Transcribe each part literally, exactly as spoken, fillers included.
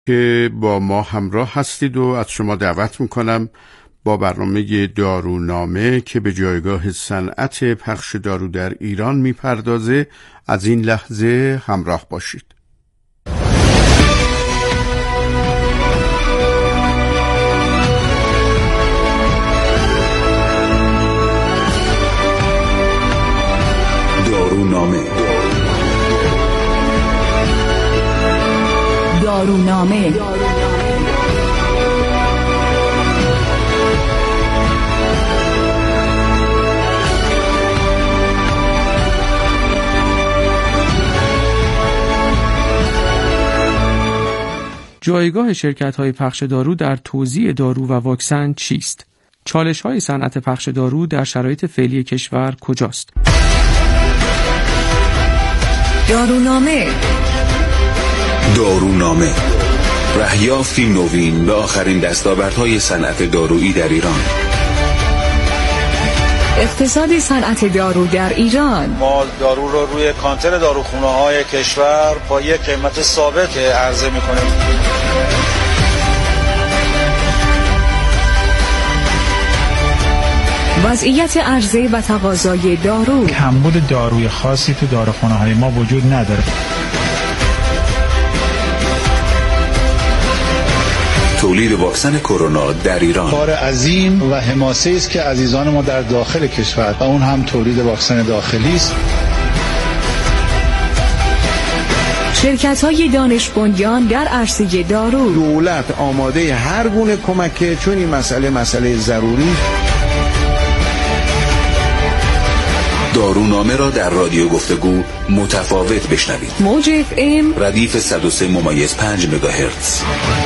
که با ما همراه هستید و از شما دعوت میکنم با برنامه دارونامه که به جایگاه صنعت پخش دارو در ایران میپردازه از این لحظه همراه باشید. دارونامه دارونامه جایگاه شرکت‌های پخش دارو در توزیع دارو و واکسن چیست؟ چالش‌های صنعت پخش دارو در شرایط فعلی کشور کجاست؟ دارونامه دارونامه رهیافتی نوین به آخرین دستاوردهای صنعت دارویی در ایران. اقتصاد صنعت دارو در ایران. ما دارو رو روی کانتر داروخانه‌های کشور با یک قیمت ثابت عرضه می‌کنیم. وضعیت عرضه و تقاضای دارو. کمبود داروی خاصی تو داروخانه‌های ما وجود نداره. تولید واکسن کرونا در ایران کار عظیم و حماسه‌ای است که عزیزان ما در داخل کشور و اون هم تولید واکسن داخلی است. شرکت‌های دانش بنیان در عرصه دارو. دولت آماده هر گونه کمک، چون این مسئله مسئله ضروری. دارونامه را در رادیو گفتگو متفاوت بشنوید. موج اف ام ردیف صد و سه ممیز پنج مگاهرتز.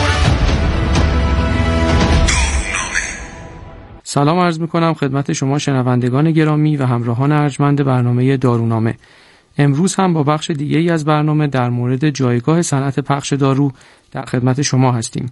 سلام عرض میکنم خدمت شما شنوندگان گرامی و همراهان ارجمند برنامه دارونامه. امروز هم با بخش دیگه‌ای از برنامه در مورد جایگاه صنعت پخش دارو در خدمت شما هستیم.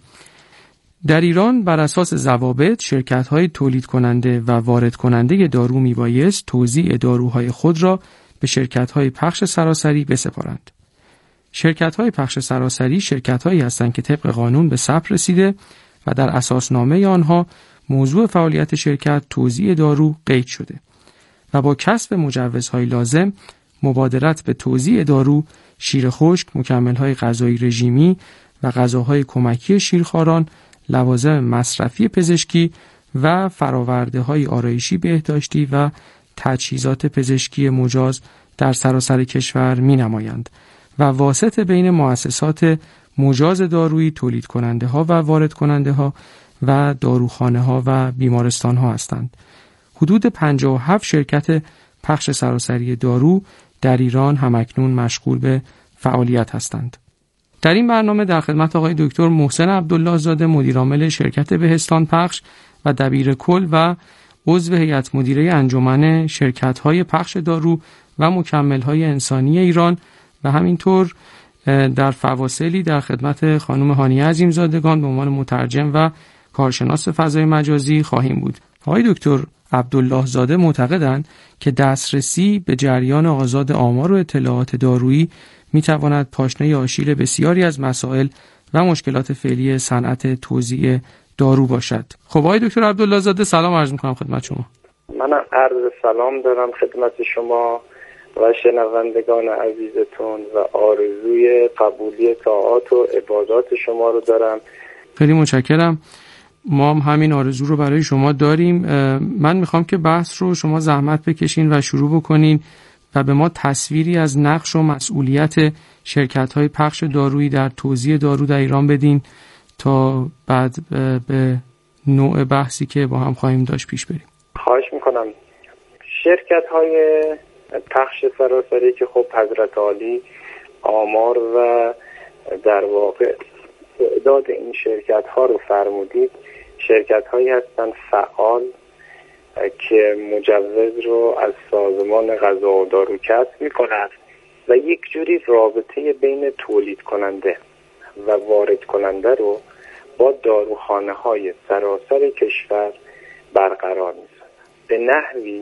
در ایران بر اساس ضوابط شرکت‌های تولید کننده و وارد کننده دارو میبایست توزیع داروهای خود را به شرکت‌های پخش سراسری بسپارند. شرکت‌های پخش سراسری شرکت‌هایی هستند که طبق قانون به ثبت رسیده و در اساسنامه آنها موضوع فعالیت شرکت توزیع دارو قید شده و با کسب مجوزهای لازم مبادرت به توزیع دارو، شیر خشک، مکمل‌های غذایی رژیمی و غذاهای کمکی شیرخواران، لوازم مصرفی پزشکی و فرآورده‌های آرایشی بهداشتی و تجهیزات پزشکی مجاز در سراسر کشور می‌نمایند و واسطه بین مؤسسات مجاز دارویی، تولید کننده ها و وارد کننده ها و داروخانه ها و بیمارستان ها هستند. حدود پنجاه و هفت شرکت پخش سراسری دارو در ایران همکنون مشغول به فعالیت هستند. در این برنامه در خدمت آقای دکتر محسن عبدالله زاده مدیر عامل شرکت بهستان پخش و دبیر کل و عضو هیئت مدیره انجمن شرکت‌های پخش دارو و مکمل‌های انسانی ایران و همینطور در فواصلی در خدمت خانم هانیه عظیمزادگان به عنوان مترجم و کارشناس فضای مجازی خواهیم بود. آقای دکتر عبدالله زاده معتقدند که دسترسی به جریان آزاد آمار و اطلاعات دارویی میتواند پاشنه آشیل بسیاری از مسائل و مشکلات فعلی صنعت توزیع دارو باشد. خب آقای دکتر عبدالله زاده سلام عرض می‌کنم خدمت شما. من عرض سلام دارم خدمت شما و شنوندگان عزیزتون و آرزوی قبولی طاعات و عبادات شما رو دارم. خیلی متشکرم. ما هم همین آرزو رو برای شما داریم. من میخوام که بحث رو شما زحمت بکشین و شروع بکنین و به ما تصویری از نقش و مسئولیت شرکت‌های پخش دارویی در توزیع دارو در ایران بدین تا بعد به نوع بحثی که با هم خواهیم داشت پیش بریم. خواهش میکنم. شرکت‌های پخش سراسری که خب حضرت عالی آمار و در واقع تعداد این شرکت‌ها رو فرمودید، شرکت‌هایی هستند فعال که مجوز رو از سازمان غذا و دارو کسب می‌کنند و یک جوری رابطه بین تولید کننده و وارد کننده رو با داروخانه‌های سراسر کشور برقرار می‌سازند به نحوی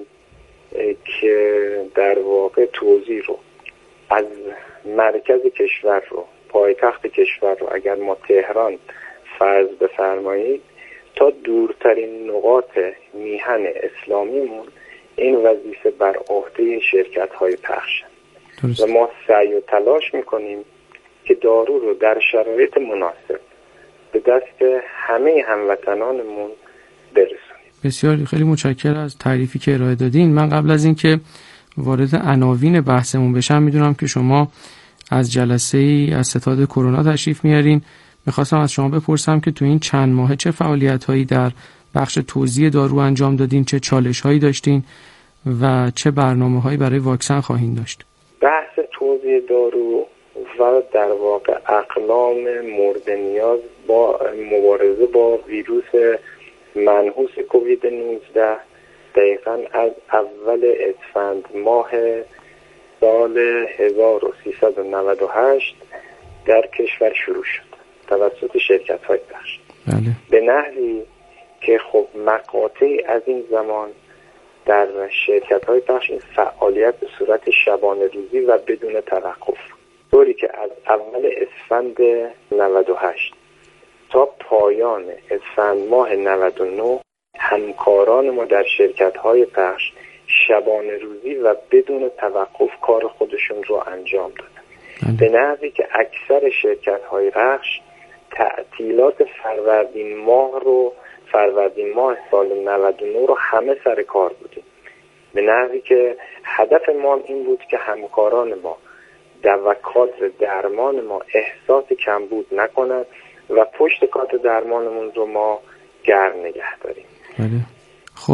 که در واقع توزیع رو از مرکز کشور رو پایتخت کشور رو اگر ما تهران فرض بفرمایید، تا دورترین نقاط میهن اسلامیمون این وظیفه بر عهده شرکت‌های پخش و ما سعی و تلاش میکنیم که دارو رو در شرایط مناسب به دست همه هموطنانمون برسونیم. بسیار خیلی متشکرم از تعریفی که ارائه دادین. من قبل از اینکه وارد عناوین بحثمون بشم میدونم که شما از جلسه ای از ستاد کرونا تشریف میارین. میخواستم از شما بپرسم که تو این چند ماه چه فعالیت‌هایی در بخش توزیع دارو انجام دادین، چه چالش‌هایی داشتین و چه برنامه‌هایی برای واکسن خواهید داشت؟ بحث توزیع دارو و در واقع اقلام مورد نیاز با مبارزه با ویروس منحوس کووید نوزده دقیقاً از اول اسفند ماه سال هزار و سیصد و نود و هشت در کشور شروع شد توسط شرکت‌های پخش. بله. به نحوی که خب مقاطعی از این زمان در شرکت‌های پخش این فعالیت به صورت شبانه روزی و بدون توقف، طوری که از اول اسفند نود و هشت تا پایان اسفند ماه نود و نه همکاران ما در شرکت‌های پخش شبانه روزی و بدون توقف کار خودشون رو انجام دادن. به نحوی که اکثر شرکت‌های پخش تعطیلات فروردین ماه رو فروردین ماه سال نود و نه رو همه سر کار بودیم. به نحوی که هدف ما این بود که همکاران ما و کادر درمان ما احساس کمبود نکنند و پشت کادر درمانمون رو ما گرم نگه داریم. بله. خب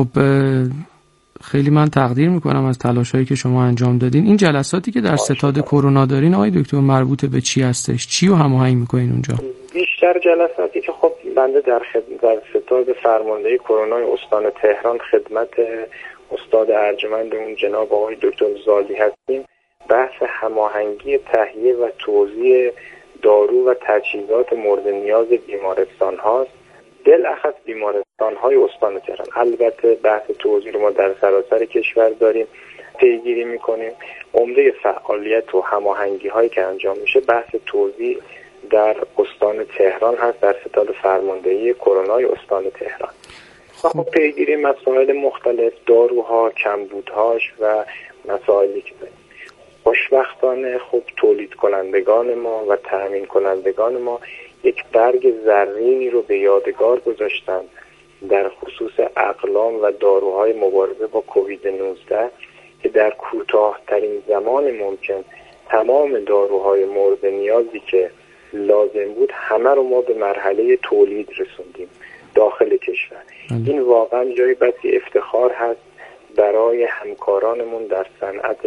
خیلی من تقدیر میکنم از تلاشایی که شما انجام دادین. این جلساتی که در ستاد کرونا دارین آقای دکتر مربوط به چی هستش؟ چی رو هماهنگ میکنین اونجا؟ بیشتر جلساتی که خب بنده در خدمت در ستاد فرماندهی کرونا استان تهران خدمت استاد ارجمندمون جناب آقای دکتر زالی هستیم، بحث هماهنگی تهیه و توزیع دارو و تجهیزات مورد نیاز بیمارستان هاست، بالاخص بیمارستان های استان تهران. البته بحث توزیع رو ما در سراسر کشور داریم پیگیری میکنیم. عمده فعالیت و هماهنگی هایی که انجام میشه بحث توزیع در استان تهران هست، در ستاد فرماندهی کرونا استان تهران. خب پیگیری مسائل مختلف، داروها، کمبودهاش و مسائلی که داریم. خوشبختانه خب تولید کنندگان ما و تامین کنندگان ما یک برگ زرینی رو به یادگار گذاشتن در خصوص اقلام و داروهای مبارزه با کووید نوزده که در کوتاه‌ترین زمان ممکن تمام داروهای مورد نیازی که لازم بود همه رو ما به مرحله تولید رسوندیم داخل کشور. این واقعا جای بسی افتخار هست برای همکارانمون در صنعت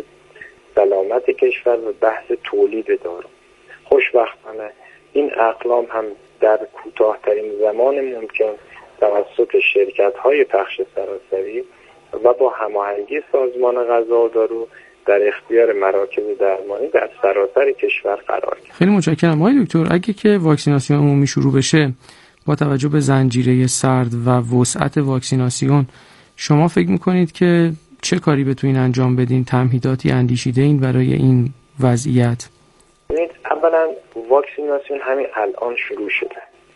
سلامت کشور و بحث تولید دارو. خوشبختانه این اقلام هم در کوتاه‌ترین زمان ممکن توسط شرکت‌های پخش سراسری و با هماهنگی سازمان غذا و دارو در اختیار مراکز درمانی در سراسر کشور قرار گرفت. خیلی متشکرم آقای دکتر. اگه که واکسیناسیون عمومی شروع بشه با توجه به زنجیره سرد و وسعت واکسیناسیون، شما فکر میکنید که چه کاری بتونین انجام بدین؟ تمهیداتی اندیشیده این برای این وضعیت؟ اولا واکسیناسیون همین الان شروع شده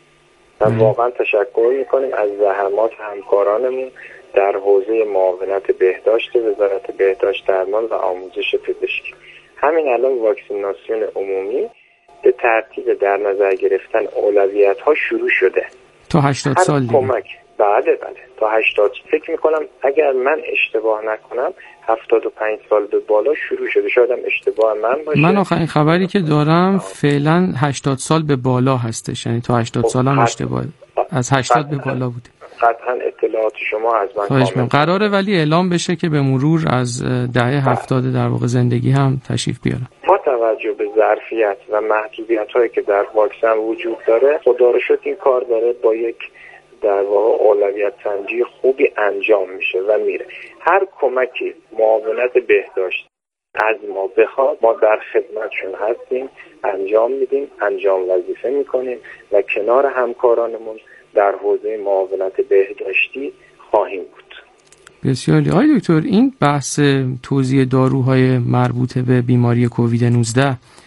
و واقعا تشکر میکنیم از زحمات همکارانمون در حوزه معاونت بهداشت وزارت بهداشت درمان و آموزش پزشکی. همین الان واکسیناسیون عمومی به ترتیب در نظر گرفتن اولویت ها شروع شده تا هشتاد سال دیگه. کمک بله بله تا هشتاد. فکر میکنم اگر من اشتباه نکنم هفتاد و پنج سال به بالا شروع شده، شاید هم اشتباه من باشه. من آخرین خبری که دارم فعلا هشتاد سال به بالا هستش، یعنی تا هشتاد سال هم اشتباه از هشتاد به بالا بوده. قطعا اطلاعات شما از من کامل. قراره ولی اعلام بشه که به مرور از دهه هفتاد در واقع زندگی هم تشریف بیارن. با توجه به ظرفیت و محدودیت هایی که در واکسن وجود داره، خدا رو شکر این کار داره با یک در واقع اولویت سنجی خوبی انجام میشه و میره. هر کمکی معاونت بهداشت از ما بخواد ما در خدمتشون هستیم، انجام میدیم، انجام وظیفه میکنیم و کنار همکارانمون در حوزه معاونت بهداشتی خواهیم بود. بسیار عالی. آقای دکتر، این بحث توزیع داروهای مربوط به بیماری کووید نوزده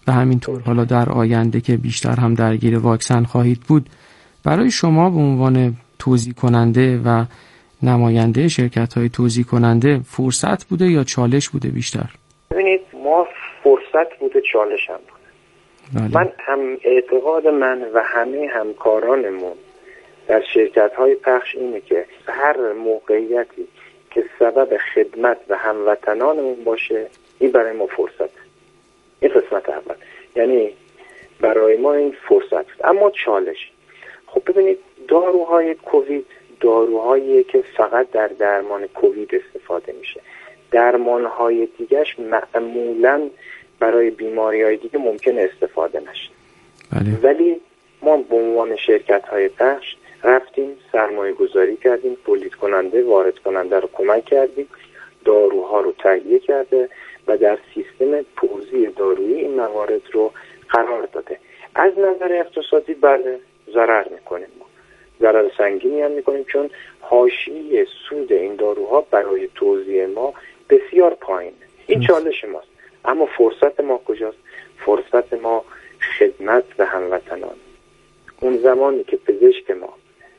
و همینطور حالا در آینده که بیشتر هم درگیر واکسن خواهید بود، برای شما به عنوان توزیع کننده و نماینده شرکت‌های توزیع کننده فرصت بوده یا چالش بوده بیشتر؟ ببینید ما فرصت بوده، چالش هم بوده. بله. من هم اعتقاد من و همه همکارانمون در شرکت‌های پخش اینه که هر موقعیتی که سبب خدمت و هموطنانمون باشه این برای ما فرصت. این قسمت اول، یعنی برای ما این فرصت. اما چالش، خب ببینید داروهای کووید داروهایی که فقط در درمان کووید استفاده میشه. درمانهای دیگهش معمولاً برای بیماری‌های دیگه ممکنه استفاده نشه. بله. ولی ما به عنوان شرکت‌های پخش رفتیم سرمایه گذاری کردیم، تولید کننده وارد کننده رو کمک کردیم، داروها رو تهیه کرده و در سیستم توزیع دارویی این موارد رو قرار داده. از نظر اقتصادی بله ضرر میکنیم، ما ضرر سنگینی هم میکنیم، چون حاشیه سود این داروها برای توزیع ما بسیار پایینه. این چالش ماست. اما فرصت ما کجاست؟ فرصت ما خدمت و هموطنان. اون زمانی که پزشک ما،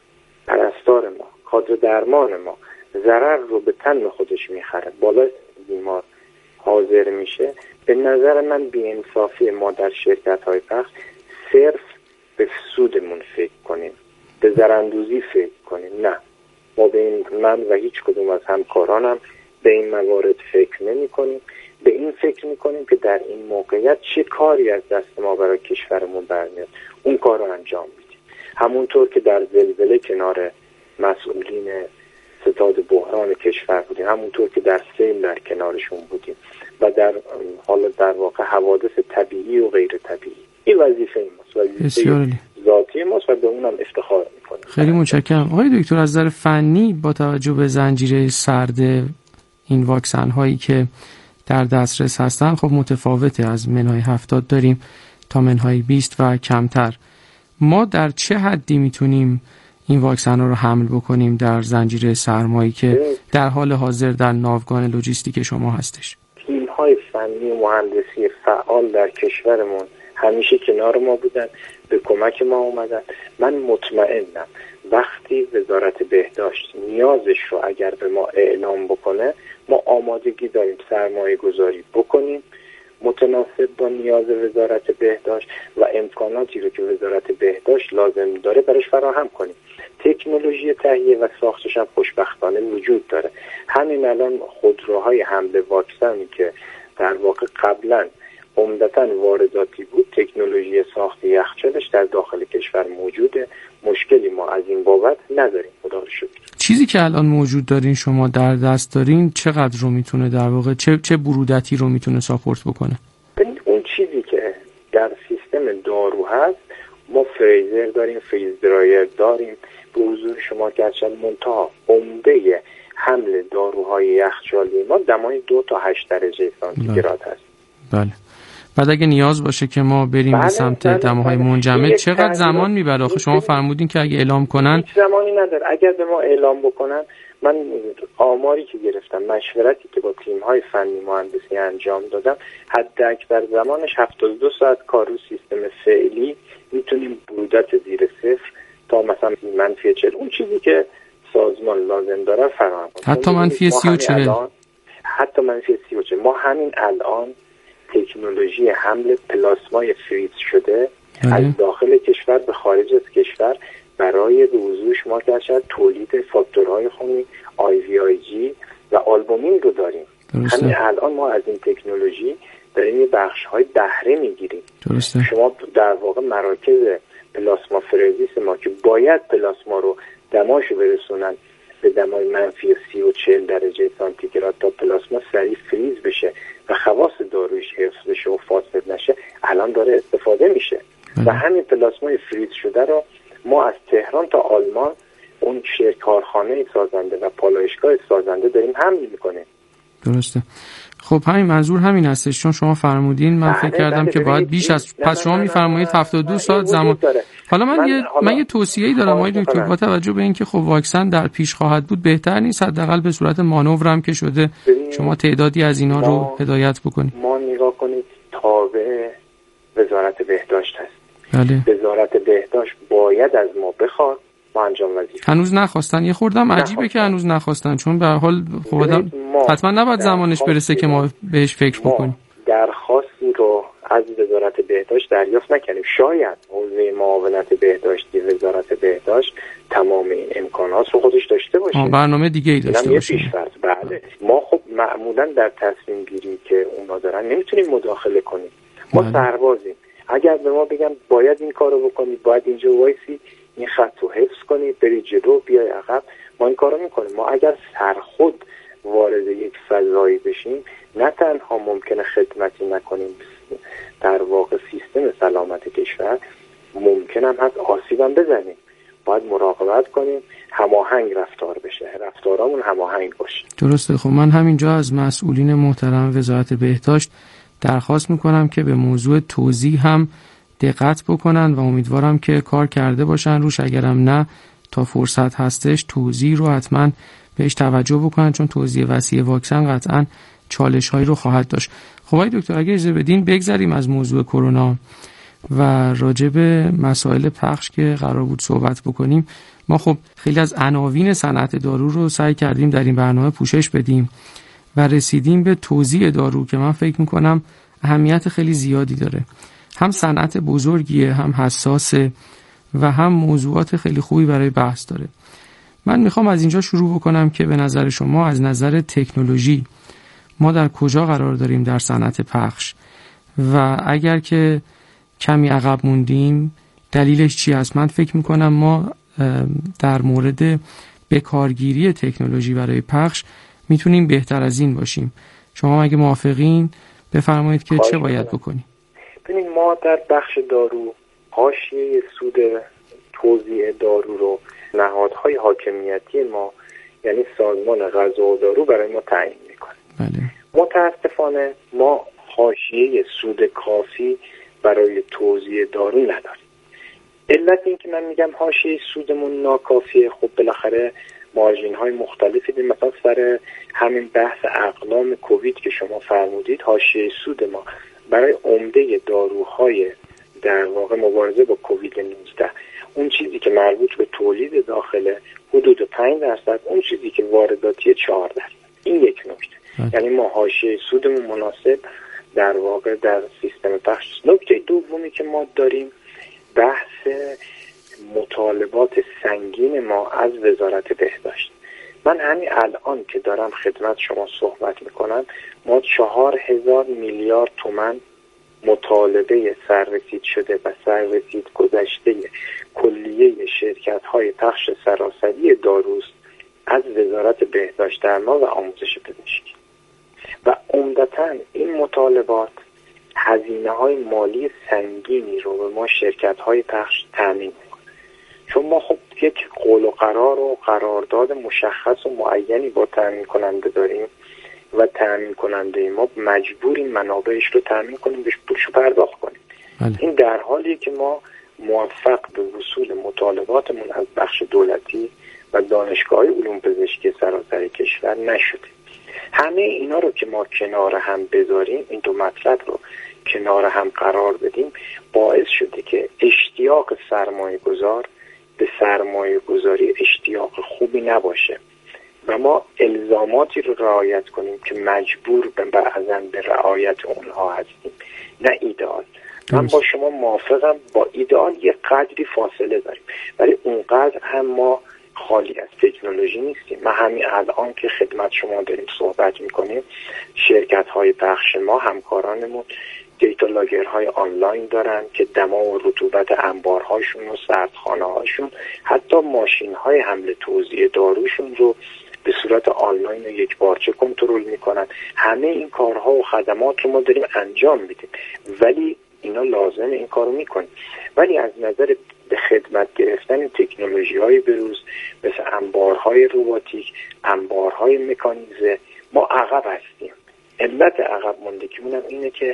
پرستار ما، کادر درمان ما ضرر رو به تن خودش میخره، بالای بیمار حاضر میشه، به نظر من بی‌انصافی ما در شرکت‌های پخش صرف به سودمون فکر کنیم، به زراندوزی فکر کنیم. نه، ما به این، من و هیچ کدوم از همکارانم به این موارد فکر نمی کنیم. به این فکر می کنیم که در این موقعیت چه کاری از دست ما برای کشورمون برمیاد، اون کار رو انجام میدیم. همونطور که در زلزله کنار مسئولین ستاد بحران کشور بودیم، همونطور که در سیل در کنارشون بودیم و در حال در واقع حوادث طبیعی و غیر طبیعی. این وظیفه ماست، وظیفه ذاتی ماست و به اونم افتخار میکنیم. خیلی متشکرم. آقای دکتر، از نظر فنی با توجه به زنجیره سرد این واکسن هایی که در دسترس هستن خب متفاوته، از منهای هفتاد داریم تا منهای بیست و کمتر. ما در چه حدی میتونیم این واکسن ها رو حمل بکنیم در زنجیره سرمایی که در حال حاضر در ناوگان لوجستیک شما هستش؟ تیم های فنی و مهندسی فعال در کشورمون همیشه کنار ما بودن، به کمک ما اومدن. من مطمئنم وقتی وزارت بهداشت نیازش رو اگر به ما اعلام بکنه، ما آمادگی داریم سرمایه گذاری بکنیم متناسب با نیاز وزارت بهداشت و امکاناتی رو که وزارت بهداشت لازم داره براش فراهم کنیم. تکنولوژی تهیه و ساختش هم خوشبختانه وجود داره. همین الان خودروهای حمل واکسنی که در واقع قبلا عمدتاً وارداتی بود، تکنولوژی ساخت یخچالش در داخل کشور موجوده. مشکلی ما از این بابت نداریم، خدا رو شکر. چیزی که الان موجود دارین، شما در دست دارین، چقدر رو میتونه در واقع چه چه برودتی رو میتونه ساپورت بکنه؟ اون چیزی که در سیستم دارو هست، ما فریزر داریم، فریز درایر داریم، به حضور شما که چند منتها عمده حمل داروهای یخچالی ما دمای دو تا هشت درجه سانتیگراد هست. بله. بعد اگه نیاز باشه که ما بریم بله، به سمت بله، دماهای بله. منجمد، چقدر زمان میبره؟ آخه شما فرمودین که اگه اعلام کنن هیچ زمانی نداره. اگر به ما اعلام بکنن، من آماری که گرفتم، مشورتی که با تیم‌های فنی مهندسی انجام دادم، حد اکبر زمانش هفتاد و دو ساعت کار رو سیستم فعلی میتونیم برودت زیر صفر تا مثلا منفی چهل، اون چیزی که سازمان لازم داره فراهم کنیم. حتی منفی سی و چهل حتی منفی سی و چهل ما همین الان تکنولوژی حمل پلاسمای فریز شده بله. از داخل کشور به خارج از کشور برای به حضور شما که شاید تولید فاکتورهای خونی آی وی آی جی و آلبومین رو داریم. درسته. همین الان ما از این تکنولوژی داریم یه بخش‌های بهره میگیریم. درسته. شما در واقع مراکز پلاسما فریزیس ما که باید پلاسما رو دماشو برسونن به دمای منفی سی و چهل درجه سانتیگراد تا پلاسما سریع فریز بشه و خواص دارویش حفظ بشه و فاسد نشه، الان داره استفاده میشه. بله. و همین پلاسمای فریز شده رو ما از تهران تا آلمان اون شرکت کارخانه سازنده و پالایشگاه سازنده داریم حمل میکنه. درسته. خب همین منظور همین هستش، چون شما فرمودین من فکر کردم که باید بیش از نه پس شما میفرمایید هفتاد و دو ساعت زمان. حالا من, من یه حالا من یه توصیه‌ای دارم آقای دکتر، با توجه به اینکه خب واکسن در پیش خواهد بود، بهتر نیست حداقل به صورت مانور هم که شده شما تعدادی از اینا رو هدایت بکنید؟ ما نگاه کنید تابع وزارت بهداشت هست. بله. وزارت بهداشت باید از ما بخواد ما انجام وظیفه. هنوز نخواستن. یه خوردم عجیبه که هنوز نخواستن، چون به هر حال خب آدم حتما نباید زمانش برسه که ما بهش فکر بکنیم. درخواستی رو از وزارت بهداشت دریافت نکنیم. شاید حوزه معاونت بهداشتی وزارت بهداشت تمام این امکانات رو خودش داشته باشه، برنامه دیگه ای داشته باشه. بله. ما خب معمولا در تصمیم گیری که اونا دارن نمیتونیم مداخله کنیم. ما بله. سربازیم. اگر به ما بگن باید این کارو بکنید، باید اینجا وایسی، این خط رو حفظ کنید، برید جلو، بیای عقب، ما این کارو میکنیم. ما اگر سرخود وارد یک فضایی بشیم نه تنها ممکنه خدمتی نکنیم در واقع سیستم سلامت کشور، ممکن هم هست آسیب هم بزنیم. باید مراقبت کنیم، هماهنگ رفتار بشه، رفتارامون هماهنگ باشه. درسته. خب من همینجا از مسئولین محترم وزارت بهداشت درخواست میکنم که به موضوع توزیع هم دقت بکنن و امیدوارم که کار کرده باشن روش. اگرم نه تا فرصت هستش توزیع رو حتما بهش توجه بکنن، چون توزیع وسیع واکسن قطعا چالش هایی رو خواهد داشت. خب آقای دکتر اگه اجازه بدین بگذریم از موضوع کرونا و راجع به مسائل پخش که قرار بود صحبت بکنیم. ما خب خیلی از عناوین صنعت دارو رو سعی کردیم در این برنامه پوشش بدیم و رسیدیم به توزیع دارو که من فکر میکنم اهمیت خیلی زیادی داره. هم صنعت بزرگیه، هم حساسه و هم موضوعات خیلی خوبی برای بحث داره. من میخوام از اینجا شروع بکنم که به نظر شما از نظر تکنولوژی ما در کجا قرار داریم در صنعت پخش و اگر که کمی عقب موندیم دلیلش چی است؟ من فکر میکنم ما در مورد بکارگیری تکنولوژی برای پخش میتونیم بهتر از این باشیم. شما اگه موافقین بفرمایید که چه باید بکنیم. ببینید ما در بخش دارو حاشیه سود توزیع دارو رو نهادهای حاکمیتی ما یعنی سازمان غذا و دارو برای ما تعیین میکنه. بله. متاسفانه ما حاشیه سود کافی برای توزیع دارو نداریم. علت این که من میگم حاشیه سودمون ناکافیه، خب بالاخره مارژین های مختلفی داریم. مثلا سر همین بحث اقلام کووید که شما فرمودید، حاشیه سود ما برای عمده داروهای در واقع مبارزه با کووید نوزده اون چیزی که مربوط به تولید داخل حدود پنج درصد، اون چیزی که وارداتی چهار درصد. این یک نکته. یعنی ما حاشیه سودمون مناسب در واقع در سیستم پخش. نکته دومی که ما داریم بحث مطالبات سنگین ما از وزارت بهداشت. من همین الان که دارم خدمت شما صحبت میکنم ما چهار هزار میلیارد تومان مطالبه سررسید شده و سررسید گذشته کلیه شرکت های پخش سراسری داروست از وزارت بهداشت درمان و آموزش پزشکی و عمدتاً این مطالبات هزینه های مالی سنگینی رو به ما شرکت های پخش تامین میکنه، چون ما خب یک قول و قرار و قرارداد مشخص و معینی با تامین کننده داریم و تامین کننده ما مجبوریم منابعش رو تامین کنیم، بهش پولش رو پرداخت کنیم. بله. این در حالیه که ما موفق به وصول مطالباتمون از بخش دولتی و دانشگاه علوم پزشکی سراسر کشور نشدیم. همه اینا رو که ما کنار هم بذاریم، این دو مطلب رو کنار هم قرار بدیم، باعث شده که اشتیاق سرمایه گذار به سرمایه گذاری اشتیاق خوبی نباشه و ما الزاماتی رو رعایت کنیم که مجبور به بعضاً به رعایت اونها هستیم، نه ایدئال. من با شما موافقم، با ایدئال یه قدری فاصله داریم، ولی اونقدر هم ما خالی از تکنولوژی نیستیم. من همین الان که خدمت شما داریم صحبت میکنیم، شرکت های پخش ما همکارانمون دیتا لاگرهای آنلاین دارن که دما و رطوبت انبارهاشون و سردخانه هاشون، حتی ماشین های حمل توزیع داروشون رو به صورت آنلاین و یک بارچه کنترل میکنن. همه این کارها و خدمات رو ما داریم انجام میدیم، ولی اینا لازم این کارو میکنیم. ولی از نظر به خدمت گرفتن تکنولوژی های بروز مثل انبارهای روباتیک، انبارهای مکانیزه، ما عقب هستیم. علت عقب ماندگیمون هم اینه که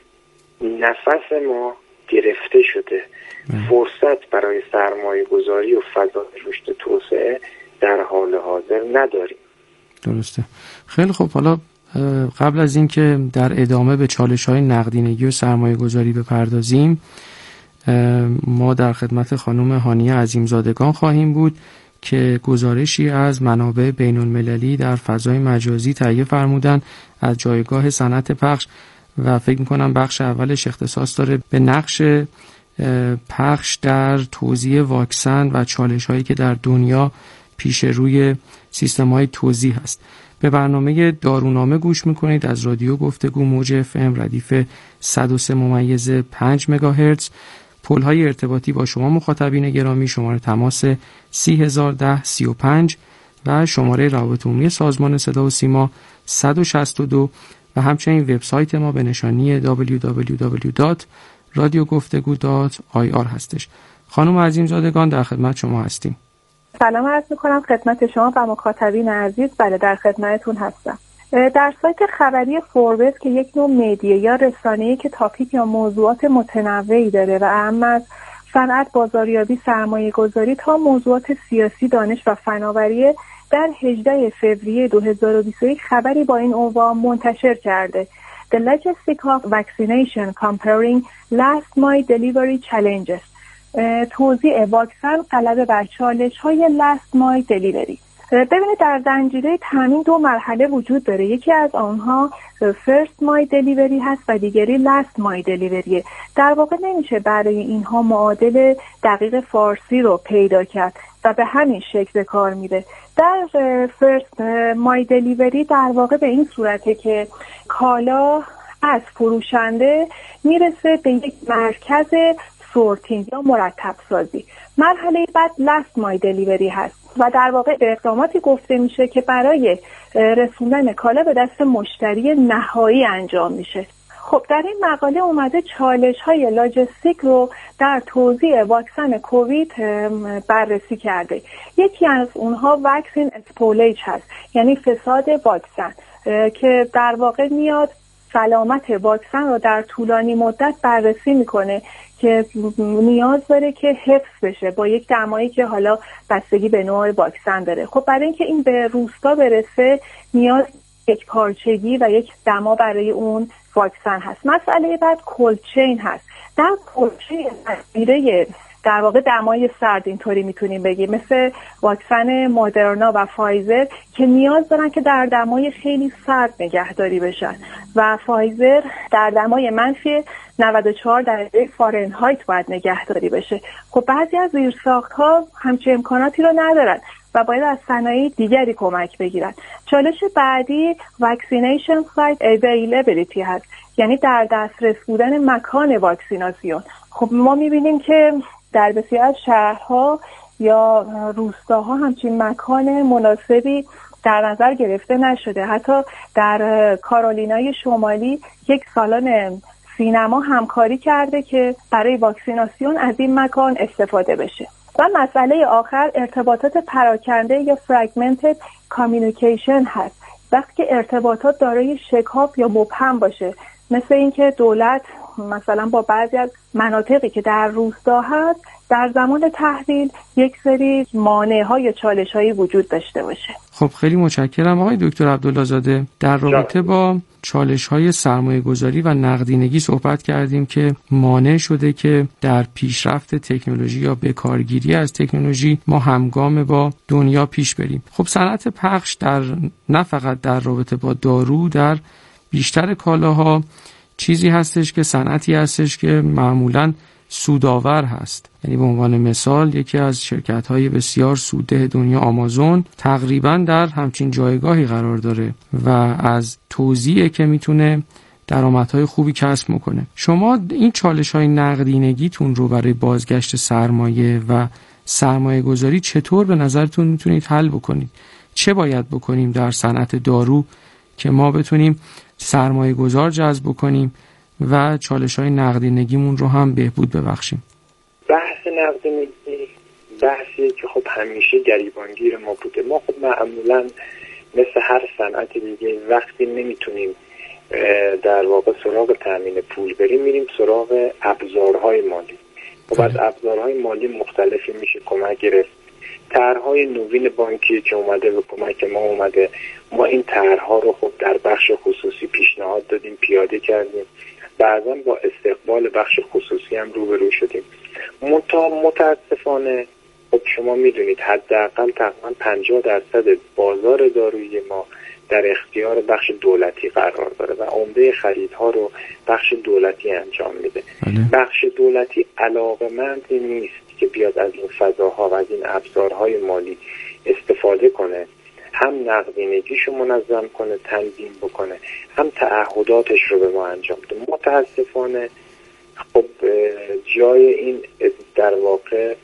نفس ما گرفته شده. فرصت برای سرمایه گذاری و فضای رشد توسعه در حال حاضر نداریم. درسته. خیلی خوب. حالا قبل از اینکه در ادامه به چالش‌های نقدینگی و سرمایه‌گذاری بپردازیم، ما در خدمت خانم هانیه عظیمزادگان خواهیم بود که گزارشی از منابع بین‌المللی در فضای مجازی تهیه فرمودن از جایگاه صنعت پخش و فکر می‌کنم بخش اولش اختصاص داره به نقش پخش در توزیع واکسن و چالش‌هایی که در دنیا پیش روی سیستم‌های توزیع هست. به برنامه دارونامه گوش میکنید از رادیو گفتگو موج اف ام ردیف صد و سه ممیز پنج مگاهرتز. پل‌های ارتباطی با شما مخاطبین گرامی شماره تماس سی هزار ده سی و پنج و شماره روابط عمومی سازمان صدا و سیما صد و شصت و دو و همچنین وبسایت ما به نشانی دبلیو دبلیو دبلیو دات رادیو گفتگو دات آی آر هستش. خانم عظیمزادگان در خدمت شما هستیم. سلام عرض می‌کنم خدمت شما و مخاطبین عزیز. بله در خدمتتون هستم. در سایت خبری فوربس که یک نوع مدیه یا رسانه‌ای که تاپیک یا موضوعات متنوعی داره و اهم از صنعت، بازاریابی، سرمایه‌گذاری تا موضوعات سیاسی، دانش و فناوری، در هجدهم فوریه دو هزار و بیست و یک خبری با این عنوان منتشر کرده: The Logistics of Vaccination Comparing Last Mile Delivery Challenges. توزیع واکسن غلبه بر چالش‌های Last Mile Delivery. ببینید در زنجیره تامین دو مرحله وجود داره. یکی از آنها First Mile Delivery هست و دیگری Last Mile Delivery. در واقع نمیشه برای اینها معادل دقیق فارسی رو پیدا کرد و به همین شکل کار میره. در First Mile Delivery در واقع به این صورته که کالا از فروشنده میرسه به یک مرکز سورتینگ یا مرتب سازی. مرحله بعد لاست مایل دلیوری هست و در واقع به اقداماتی گفته میشه که برای رسوندن کالا به دست مشتری نهایی انجام میشه. خب در این مقاله اومده چالش های لاجستیک رو در توزیع واکسن کووید بررسی کرده. یکی از اونها واکسین اسپولیج هست، یعنی فساد واکسن که در واقع میاد سلامت واکسن رو در طولانی مدت بررسی میکنه که نیاز داره که حفظ بشه با یک دمایی که حالا بستگی به نوع واکسن داره. خب برای اینکه این به روستا برسه نیاز یک پارچگی و یک دما برای اون واکسن هست. مسئله بعد کولد چین هست. در کولد چین مسیره در واقع دمای سرد اینطوری میتونیم بگیم، مثل واکسن مدرنا و فایزر که نیاز دارن که در دمای خیلی سرد نگهداری بشن و فایزر در دمای منفی نود و چهار درجه فارنهایت باید نگهداری بشه. خب بعضی از زیرساخت‌ها همچین امکاناتی رو ندارن و باید از صنایع دیگری کمک بگیرن. چالش بعدی واکسینیشن سایت اویلیبیلیتی هست، یعنی در دسترس بودن مکان واکسیناسیون. خب ما میبینیم که در بسیار از شهرها یا روستاها همچین مکان مناسبی در نظر گرفته نشده. حتی در کارولینای شمالی یک سالن سینما همکاری کرده که برای واکسیناسیون از این مکان استفاده بشه. و مسئله آخر ارتباطات پراکنده یا fragmented communication هست. وقتی که ارتباطات دارای شکاف یا مبهم باشه، مثل اینکه دولت مثلا با بعضی از مناطقی که در روستا هست در زمان تحویل یک سری مانع‌ها یا چالش‌هایی وجود داشته باشه. خب خیلی متشکرم آقای دکتر عبدالله زاده. در رابطه با چالش‌های سرمایه‌گذاری و نقدینگی صحبت کردیم که مانع شده که در پیشرفت تکنولوژی یا به کارگیری از تکنولوژی ما همگام با دنیا پیش بریم. خب صنعت پخش در نه فقط در رابطه با دارو، در بیشتر کالاها چیزی هستش که صنعتی هستش که معمولاً سودآور هست. یعنی به عنوان مثال یکی از شرکت‌های بسیار سودده دنیا آمازون تقریباً در همچین جایگاهی قرار داره و از توزیع که میتونه درآمدهای خوبی کسب میکنه. شما این چالش‌های نقدینگیتون رو برای بازگشت سرمایه و سرمایه گذاری چطور به نظرتون میتونید حل بکنید؟ چه باید بکنیم در صنعت دارو که ما بتونیم سرمایه گذار جذب بکنیم و چالش‌های نقدینگیمون رو هم بهبود ببخشیم؟ بحث نقدینگی بحثی که خب همیشه گریبانگیر ما بوده. ما خب معمولاً مثل هر صنعت دیگه وقتی نمیتونیم در واقع سراغ تامین پول بریم، میریم سراغ ابزارهای مالی. خب از ابزارهای مالی مختلفی میشه کمک گرفت. طرح‌های نوین بانکی که اومده به کمک ما اومده، ما این طرح‌ها رو خب در بخش خصوصی پیشنهاد دادیم، پیاده کردیم، بعضا با استقبال بخش خصوصی هم روبرو شدیم. متاسفانه خب شما میدونید حداقل تقریبا پنجاه درصد بازار دارویی ما در اختیار بخش دولتی قرار داره و عمده خریدها رو بخش دولتی انجام میده. بخش دولتی علاقه‌مند نیست که بیاد از این فضاها و از این ابزارهای مالی استفاده کنه، هم نقدینگیشو منظم کنه، تنظیم بکنه، هم تعهداتش رو به ما انجام بده. متاسفانه خب جای این در واقع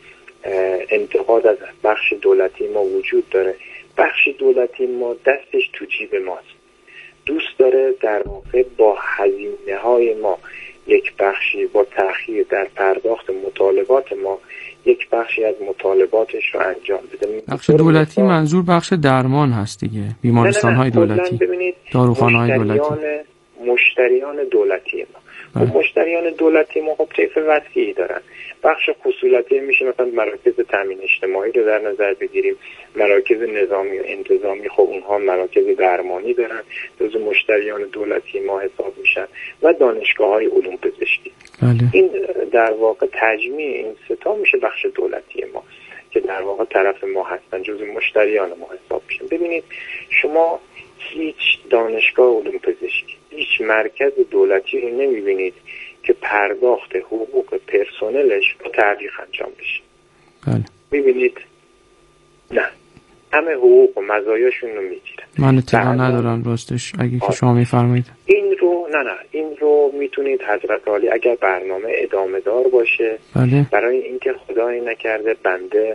انتقاد از بخش دولتی ما وجود داره. بخش دولتی ما دستش تو جیب ماست، دوست داره در واقع با هزینه های ما یک بخشی، با تأخیر در پرداخت مطالبات ما یک بخشی از مطالباتش رو انجام بده. بخش دولتی منظور بخش درمان هست دیگه، بیمارستان های دولتی، داروخانه های دولتی، مشتریان دولتی ما. خب مشتریان دولتی ما خب طیف وسیعی دارن. بخش خصوصی میشه مثلا مراکز تامین اجتماعی رو در نظر بگیریم، مراکز نظامی و انتظامی، خب اونها مراکز درمانی دارن، جزو مشتریان دولتی ما حساب میشن، و دانشگاه‌های علوم پزشکی. بله. این در واقع تجمیع این سه تا میشه بخش دولتی ما که در واقع طرف ما هستن، جزو مشتریان ما حساب میشن. ببینید شما هیچ دانشگاه علوم پزشکی، هیچ مرکز دولتی رو نمیبینید که پرداخت حقوق پرسنلش با تعلیق انجام بشه. بله. میبینید؟ نه، همه حقوق و مزایاشون رو میگیرن. من اطلاع ندارم راستش، اگه که شما میفرمایید. این رو نه نه این رو میتونید حضرت عالی اگر برنامه ادامه دار باشه، بله. برای اینکه خدایی نکرده بنده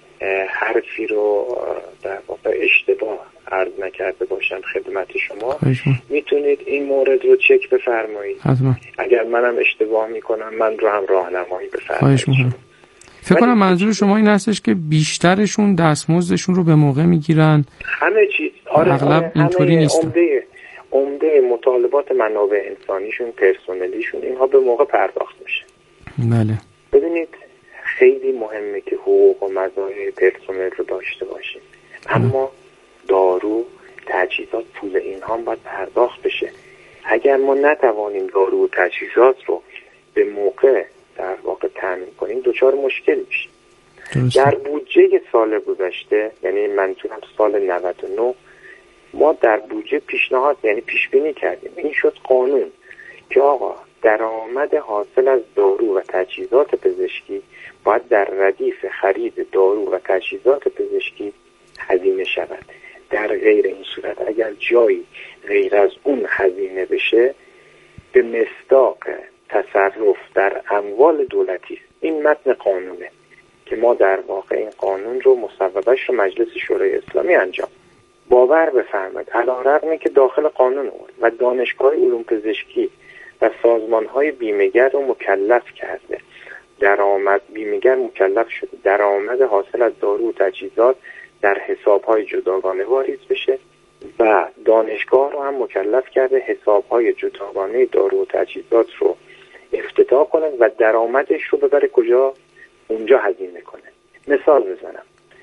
حرفی رو در واقع اشتباه عرض نکرده باشم خدمت شما، میتونید این مورد رو چک بفرمایید. حتما. اگر منم اشتباه میکنم من رو هم راهنمایی بفرمایید. فکر کنم منظور شما این هستش که بیشترشون دستمزدشون رو به موقع میگیرن، همه چیز. آره اغلب اینطوری نیست. عمده عمده مطالبات منابع انسانیشون، پرسنلیشون، اینها به موقع پرداخت میشه. بله. ببینید خیلی مهمه که حقوق و مزایای پرسنل رو داشته باشیم، اما دارو، تجهیزات، پول اینها باید پرداخت بشه. اگر ما نتوانیم دارو و تجهیزات رو به موقع در واقع تامین کنیم دچار مشکل میشیم. در بودجه سال گذشته، یعنی منظورم سال نود و نه، ما در بودجه پیشنهاد یعنی پیش بینی کردیم، این شد قانون که آقا درآمد حاصل از دارو و تجهیزات پزشکی باید در ردیف خرید دارو و تجهیزات پزشکی هزینه شود. در غیر این صورت اگر جایی غیر از اون هزینه بشه به مصداق تصرف در اموال دولتی است. این متن قانونه که ما در واقع این قانون رو مصوبهش رو مجلس شورای اسلامی انجام. باور بفرمایید علی‌رغم که داخل قانون بود و دانشگاه علوم پزشکی و سازمان‌های بیمه‌گر رو مکلف کرده، درآمد بیمه‌گر مکلف شده درآمد حاصل از دارو و تجهیزات در حساب‌های جداگانه واریز بشه و دانشگاه رو هم مکلف کرده حساب‌های جداگانه دارو و تجهیزات رو افتتاح کنه و درآمدش رو ببره کجا؟ اونجا هزینه کنه. مثال بزنم،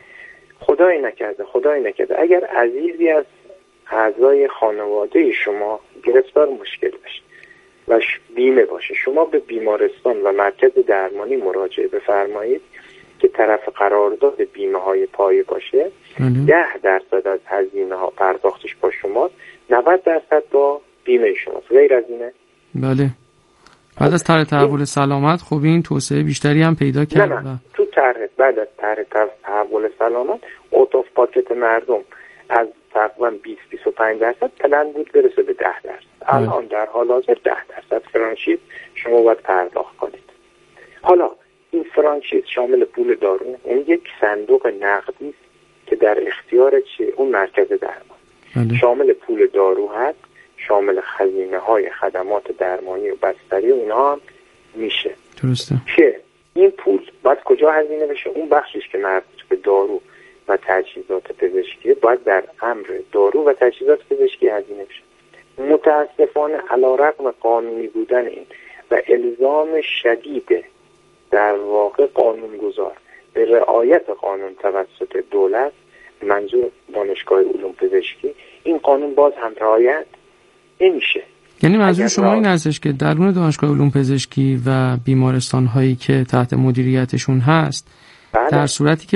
خدای نکرده خدای نکرده اگر عزیزی از اعضای خانواده شما گرفتار مشکل بشه و بیمه باشه، شما به بیمارستان و مرکز درمانی مراجعه بفرمایید که طرف قرارداد بیمه های پایه باشه، ده درصد از هزینه ها پرداختش با شما، نود درصد با بیمه شما. غیر از اینه؟ بله. بعد از طرح تحول سلامت خب این توسعه بیشتری هم پیدا کرد. نه نه. تو طرح بعد از طرح تحول سلامت اوت آف پاکت مردم از تقریبا بیست تا بیست و پنج درصد پلن بود برسه به ده درصد. الان در حال حاضر ده درصد فرانچیز شما باید پرداخت کنید. حالا این فرانچیز شامل پول دارو، این یک صندوق نقدی است که در اختیار چه اون مرکز درمان. شامل پول دارو هست، شامل خزینه های خدمات درمانی و بستری و اینا هم میشه. درسته. که این پول باید کجا هزینه بشه؟ اون بخشش که مربوط به دارو و تجهیزات پزشکی باید در امر دارو و تجهیزات پزشکی هزینه بشه. متاسفانه علی‌رغم قانونی بودن این و الزام شدید در واقع قانونگذار به رعایت قانون توسط دولت، منظور دانشگاه علوم پزشکی، این قانون باز هم رعایت نمیشه. یعنی منظور شما این هستش که درون دانشگاه علوم پزشکی و بیمارستان هایی که تحت مدیریتشون هست، بله. در صورتی که